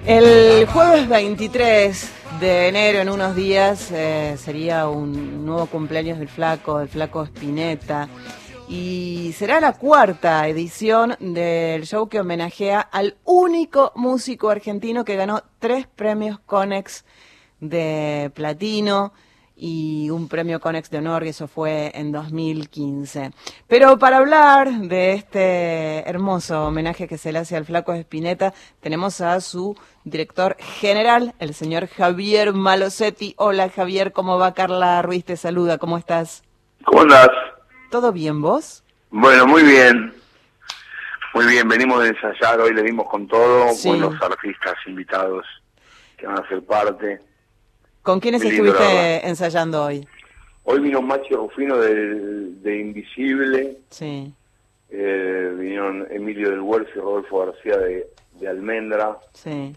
El jueves 23 de enero, en unos días, sería un nuevo cumpleaños del Flaco Spinetta. Y será la cuarta edición del show que homenajea al único músico argentino que ganó 3 premios Konex de platino y un premio Konex de honor, que eso fue en 2015. Pero para hablar de este hermoso homenaje que se le hace al Flaco Spinetta, tenemos a su director general, el señor Javier Malosetti. Hola Javier, ¿cómo va? Carla Ruiz te saluda, ¿cómo estás? ¿Cómo andás? ¿Todo bien, vos? Bueno, muy bien. Muy bien, venimos de ensayar, hoy le dimos con todo, Sí. con los artistas invitados que van a ser parte. ¿Con quiénes Muy lindo, estuviste ensayando hoy? Hoy vino Machi Rufino de Invisible, Sí, vinieron Emilio del Huerzo y Rodolfo García de Almendra. sí.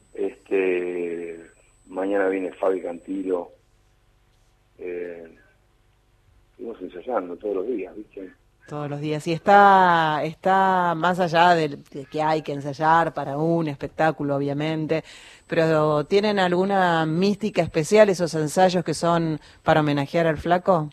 Mañana viene Fabi Cantilo. Seguimos ensayando todos los días, ¿viste? Todos los días. Y está más allá de que hay que ensayar para un espectáculo, obviamente, pero ¿tienen alguna mística especial esos ensayos que son para homenajear al Flaco?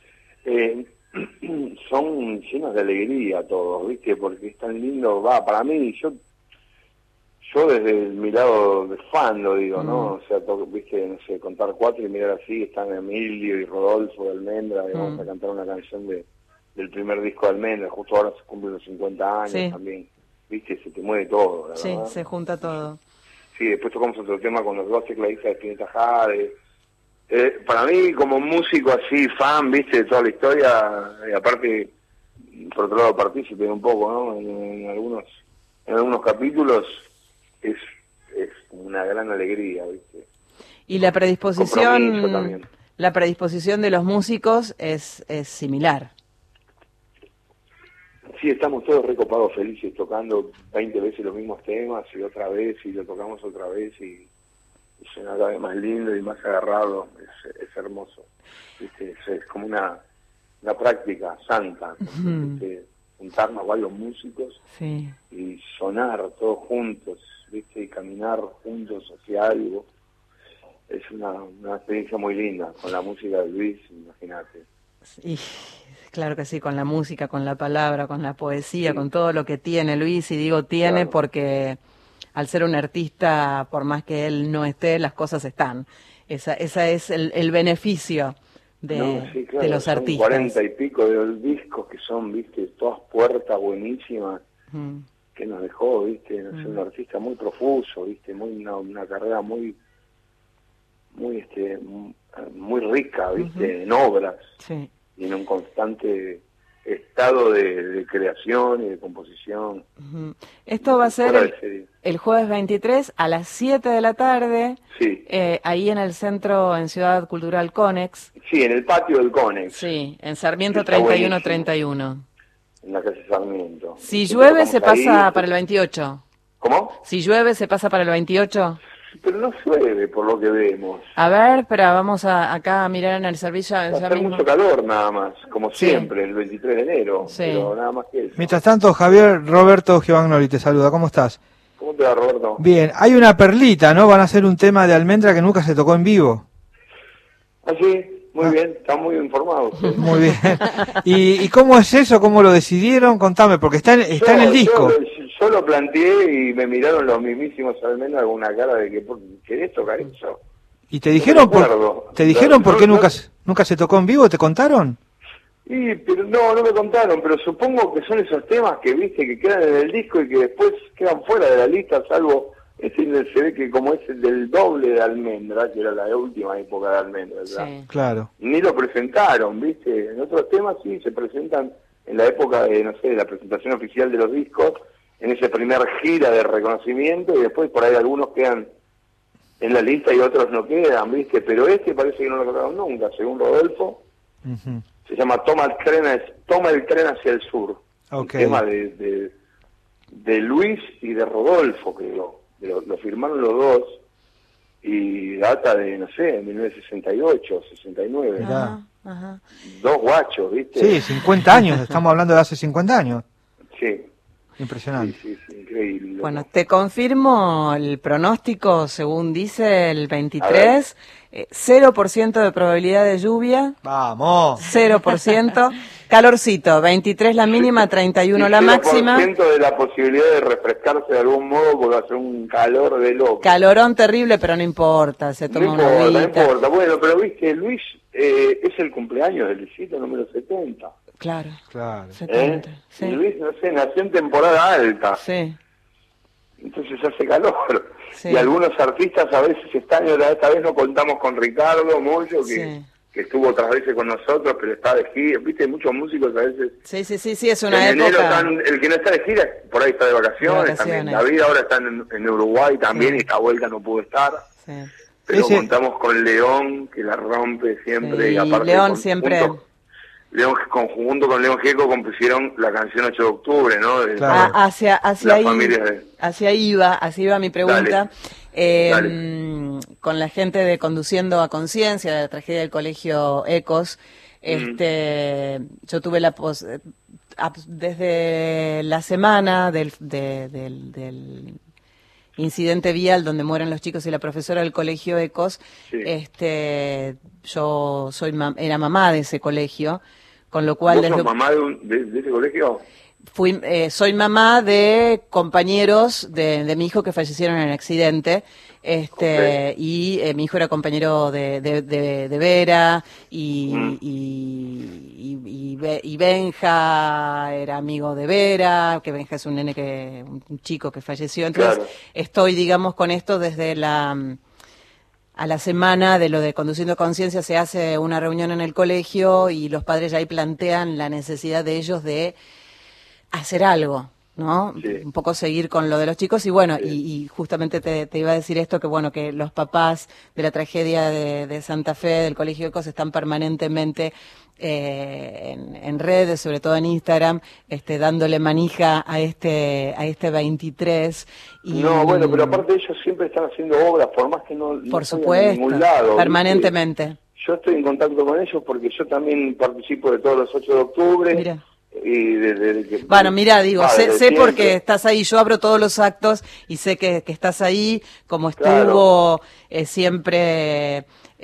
Son llenos de alegría todos, ¿viste? Porque es tan lindo, para mí, yo desde mi lado de fan lo digo, ¿no? O sea, ¿viste? No sé, contar 4 y mirar así, están Emilio y Rodolfo de Almendra, y vamos a cantar una canción del primer disco de Almendra, justo ahora se cumplen los 50 años. Sí. También, ¿viste? Se te mueve todo, la Sí, verdad. se junta todo. Sí, después tocamos otro tema con los dos tecladistas de Spinetta Jade. Para mí, como músico así, fan, ¿viste? De toda la historia, y aparte, por otro lado, partícipe un poco, ¿no? En algunos capítulos, es una gran alegría, ¿viste? Y la predisposición de los músicos es similar. Sí, estamos todos recopados, felices, tocando 20 veces los mismos temas y otra vez, y lo tocamos otra vez, y suena cada vez más lindo y más agarrado. Es hermoso, ¿viste? Es como una práctica santa, ¿viste? Juntarnos varios músicos, sí, y sonar todos juntos, ¿viste? Y caminar juntos hacia algo. Es una experiencia muy linda con la música de Luis, imagínate. Sí, claro que sí, con la música, con la palabra, con la poesía, sí, con todo lo que tiene Luis, y digo tiene, claro, porque al ser un artista, por más que él no esté, las cosas están. Esa es el beneficio sí, claro, de los artistas. 40 y pico de discos que son, ¿viste? Todas puertas buenísimas que nos dejó, ¿viste? Es un artista muy profuso, ¿viste? Una carrera muy rica, ¿viste? En obras, sí, y en un constante estado de creación y de composición. Esto va a ser el jueves 23 a las 7 de la tarde, sí, ahí en el centro, en Ciudad Cultural Konex. Sí, en el patio del Konex. Sí, en Sarmiento 3131. En la calle Sarmiento. Si llueve se pasa para el 28. ¿Cómo? Si llueve se pasa para el 28. Pero no llueve, por lo que vemos. A ver, pero vamos acá a mirar en el servicio. Va a hacer mucho calor nada más, como siempre, el 23 de enero, sí, pero nada más que eso. Mientras tanto, Javier, Roberto Giovanni te saluda, ¿cómo estás? ¿Cómo te va, Roberto? Bien, hay una perlita, ¿no? Van a hacer un tema de Almendra que nunca se tocó en vivo. Ah, sí, muy bien, están muy informados. ¿Sí? Muy bien. ¿Y cómo es eso? ¿Cómo lo decidieron? Contame, porque está en el disco. Yo lo planteé y me miraron los mismísimos Almendra con una cara de que ¿querés tocar eso? ¿Y te dijeron por qué nunca se tocó en vivo? ¿Te contaron? Pero no me contaron, pero supongo que son esos temas que viste que quedan en el disco y que después quedan fuera de la lista, salvo se ve que como es el del doble de Almendra, que era la última época de Almendra, ¿verdad? Sí. Claro. Ni lo presentaron, viste. En otros temas sí se presentan en la época de, no sé, la presentación oficial de los discos, en esa primer gira de reconocimiento, y después por ahí algunos quedan en la lista y otros no quedan, ¿viste? Pero parece que no lo tocaron nunca, según Rodolfo. Se llama Toma el tren hacia el sur. Okay. Un tema de Luis y de Rodolfo, que lo firmaron los dos, y data de, no sé, 1968, 69. Ajá. Dos guachos, ¿viste? Sí, 50 años, estamos hablando de hace 50 años. Sí. Impresionante. Sí, increíble. Bueno, te confirmo el pronóstico, según dice el 23, 0% de probabilidad de lluvia. Vamos. 0%. Calorcito, 23 la mínima, 31 la máxima. 0% de la posibilidad de refrescarse de algún modo porque va a ser un calor de loco. Calorón terrible, pero no importa, se toma una agüita. No importa. Bueno, pero viste, Luis es el cumpleaños del Luisito número 70. Claro. 70. Sí. Y Luis, no sé, nació en temporada alta. Sí. Entonces hace calor. Sí. Y algunos artistas a veces esta vez no contamos con Ricardo Mollo, que estuvo otras veces con nosotros, pero está de gira. Viste, muchos músicos a veces... Sí, es una en época... enero el que no está de gira, por ahí está de vacaciones. También. David ahora está en Uruguay también, y esta vuelta no pudo estar. Sí. Pero contamos con León, que la rompe siempre. Sí, y aparte León siempre... Junto con León Gieco compusieron la canción 8 de octubre, ¿no? Claro. Hacia ahí iba mi pregunta. Dale. Con la gente de Conduciendo a Conciencia, de la tragedia del colegio Ecos, yo tuve desde la semana del incidente vial donde mueren los chicos y la profesora del colegio Ecos, yo era mamá de ese colegio, con lo cual... ¿Vos sos mamá de ese colegio? Soy mamá de compañeros de mi hijo que fallecieron en el accidente, y mi hijo era compañero de Vera, y Benja era amigo de Vera, que Benja es un nene un chico que falleció, entonces estoy, digamos, con esto desde a la semana de lo de Conduciendo Conciencia. Se hace una reunión en el colegio y los padres ya ahí plantean la necesidad de ellos de hacer algo, ¿no? Sí. Un poco seguir con lo de los chicos y bueno, y justamente te iba a decir esto, que bueno, que los papás de la tragedia de Santa Fe, del Colegio Ecos, están permanentemente en redes, sobre todo en Instagram, dándole manija a este 23. Y, no, bueno, pero aparte ellos siempre están haciendo obras, por más que no por supuesto, en ningún lado. Permanentemente. ¿Viste? Yo estoy en contacto con ellos porque yo también participo de todos los 8 de octubre. Mira. Y bueno, mira, digo, sé siempre. Porque estás ahí, yo abro todos los actos y sé que estás ahí, como estuvo siempre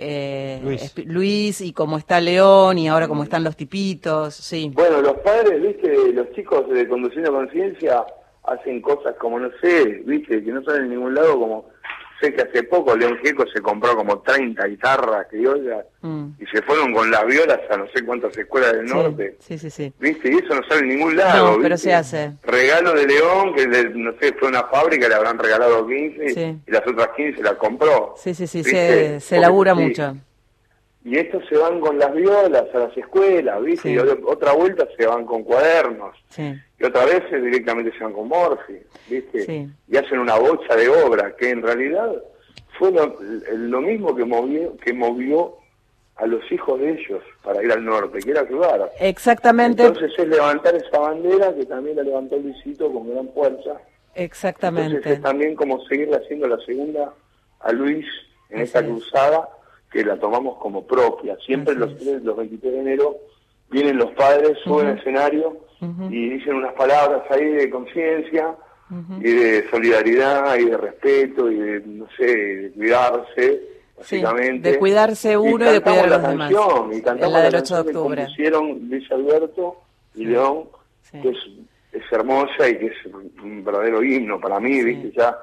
Luis, y como está León, y ahora como están los tipitos, sí. Bueno, los padres, viste, los chicos de Conduciendo Conciencia hacen cosas como, no sé, viste, que no salen en ningún lado, como... Sé que hace poco León Gieco se compró como 30 guitarras criollas y se fueron con las violas a no sé cuántas escuelas del norte. Sí. ¿Viste? Y eso no sale en ningún lado. No, pero ¿viste? se hace. Regalo de León, que no sé, fue una fábrica, le habrán regalado 15 y las otras 15 las compró. Sí, se labura mucho. Y estos se van con las violas a las escuelas, ¿viste? Y otra vuelta se van con cuadernos. Y otra vez directamente se van con Morphy, ¿viste? Y hacen una bocha de obra que en realidad fue lo mismo que movió a los hijos de ellos para ir al norte, que era ayudar. Exactamente. Entonces es levantar esa bandera que también la levantó Luisito con gran fuerza. Exactamente. Entonces es también como seguirle haciendo la segunda a Luis en esta cruzada, que la tomamos como propia. Siempre los 23 de enero vienen los padres, suben al escenario y dicen unas palabras ahí de conciencia y de solidaridad y de respeto y de, no sé, de cuidarse, básicamente. De cuidarse uno y de cuidar a los demás. Y cantamos la del la 8 de octubre. Que compusieron Luis Alberto y León, que es hermosa y que es un verdadero himno para mí, ¿viste? Ya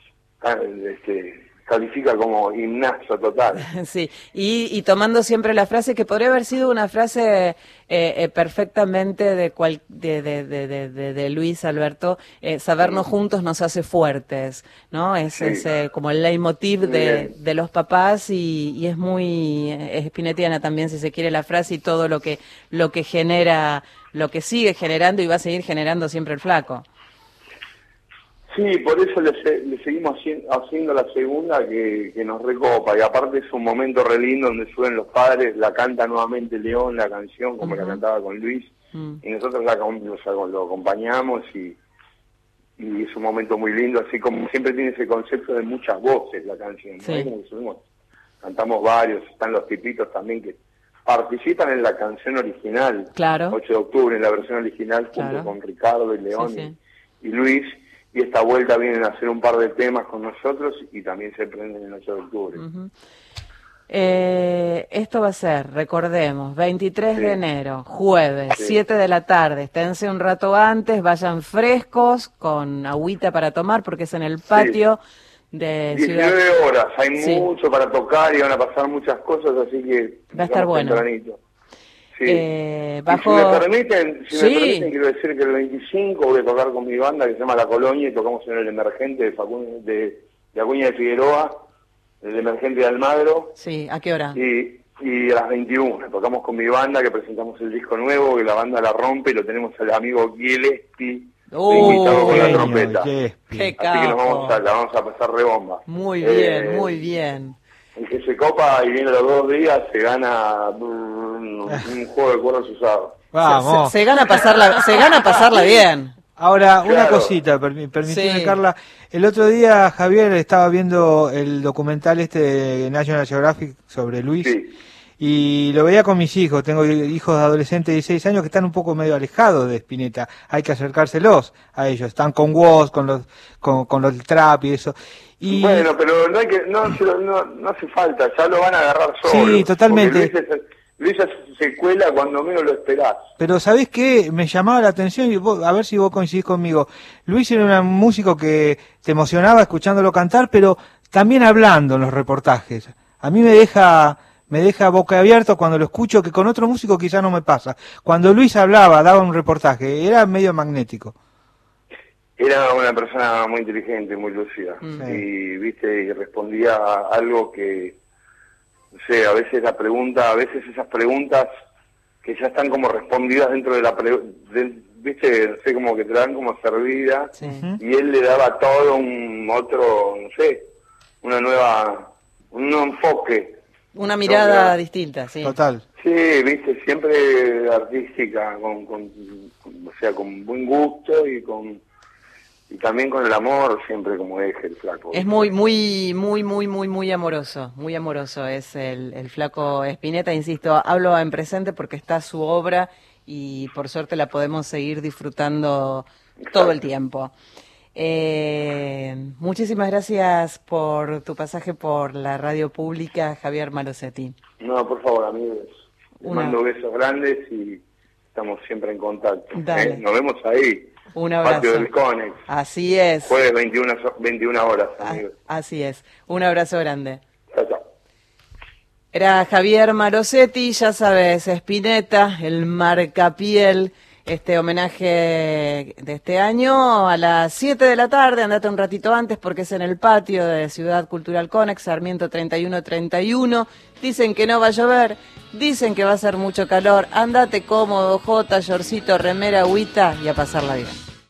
califica como himnazo total. Sí, y tomando siempre la frase que podría haber sido una frase perfectamente de Luis Alberto, sabernos juntos nos hace fuertes, ¿no? Es como el leitmotiv de los papás y es muy spinettiana también, si se quiere, la frase y todo lo que genera, lo que sigue generando y va a seguir generando siempre el Flaco. Sí, por eso le seguimos haciendo la segunda que nos recopa, y aparte es un momento re lindo donde suben los padres, la canta nuevamente León, la canción, como la cantaba con Luis, y nosotros lo acompañamos, y es un momento muy lindo, así como siempre tiene ese concepto de muchas voces la canción, ¿no? Como que subimos, cantamos varios, están los tipitos también que participan en la canción original, 8 de octubre, en la versión original, junto con Ricardo y León y Luis. y esta vuelta vienen a hacer un par de temas con nosotros y también se prenden el 8 de octubre. Esto va a ser, recordemos, 23 Sí. de enero, jueves, Sí. 7 de la tarde. Esténse un rato antes, vayan frescos, con agüita para tomar, porque es en el patio de 19 Ciudad. horas, hay Sí. mucho para tocar y van a pasar muchas cosas, así que Va a estar empezamos bueno. tempranito. Sí. Y Bajo... si me permiten, Sí. quiero decir que el 25 voy a tocar con mi banda que se llama La Colonia y tocamos en el Emergente de Acuña de Figueroa, el Emergente de Almagro, Sí, ¿a qué hora? y a las 21 tocamos con mi banda, que presentamos el disco nuevo, que la banda la rompe, y lo tenemos al amigo Gillespie invitado con la Genio, trompeta. Gillespie. ¡Qué Así que nos capo! la vamos a pasar rebomba. Muy bien, muy bien. El que se copa y viene los 2 días se gana un juego de cuerdas usados. Vamos. Se gana pasarla bien. Ahora, una Claro. cosita, permitime, Sí. Carla. El otro día, Javier, estaba viendo el documental de National Geographic sobre Luis, Sí. y lo veía con mis hijos. Tengo hijos adolescentes de 16 años que están un poco medio alejados de Spinetta. Hay que acercárselos a ellos. Están con Woz, con los del trap y eso. Y Bueno, pero no hace falta, ya lo van a agarrar solo. Sí, totalmente. Luis se cuela cuando menos lo esperás. Pero ¿sabés qué? Me llamaba la atención, y a ver si vos coincidís conmigo. Luis era un músico que te emocionaba escuchándolo cantar, pero también hablando en los reportajes. A mí me deja boca abierta cuando lo escucho, que con otro músico quizá no me pasa. Cuando Luis hablaba, daba un reportaje, era medio magnético. Era una persona muy inteligente, muy lúcida. Y, viste, y respondía a algo que, no sé, a veces esas preguntas que ya están como respondidas dentro de la viste, no sé, como que te la dan como servida, Sí. y él le daba todo un otro, no sé, un nuevo enfoque. Una mirada No, distinta, sí. Total. Sí, viste, siempre artística, o sea, con buen gusto y también con el amor siempre como eje el flaco. Es muy amoroso es el flaco Spinetta, insisto, hablo en presente porque está su obra y por suerte la podemos seguir disfrutando todo el tiempo. Muchísimas gracias por tu pasaje por la radio pública, Javier Malosetti. No, por favor, amigos, les mando besos grandes y estamos siempre en contacto. Dale. Nos vemos ahí. Un abrazo. Patio del Conex. Así es. Jueves 21 horas, amigos. Así es. Un abrazo grande. Chao, chao. Era Javier Malosetti, ya sabes, Spinetta, el marcapiel, este homenaje de este año a las 7 de la tarde, andate un ratito antes porque es en el patio de Ciudad Cultural Conex, Sarmiento 3131, dicen que no va a llover, dicen que va a hacer mucho calor, andate cómodo, jota, shortcito, remera, agüita y a pasarla bien.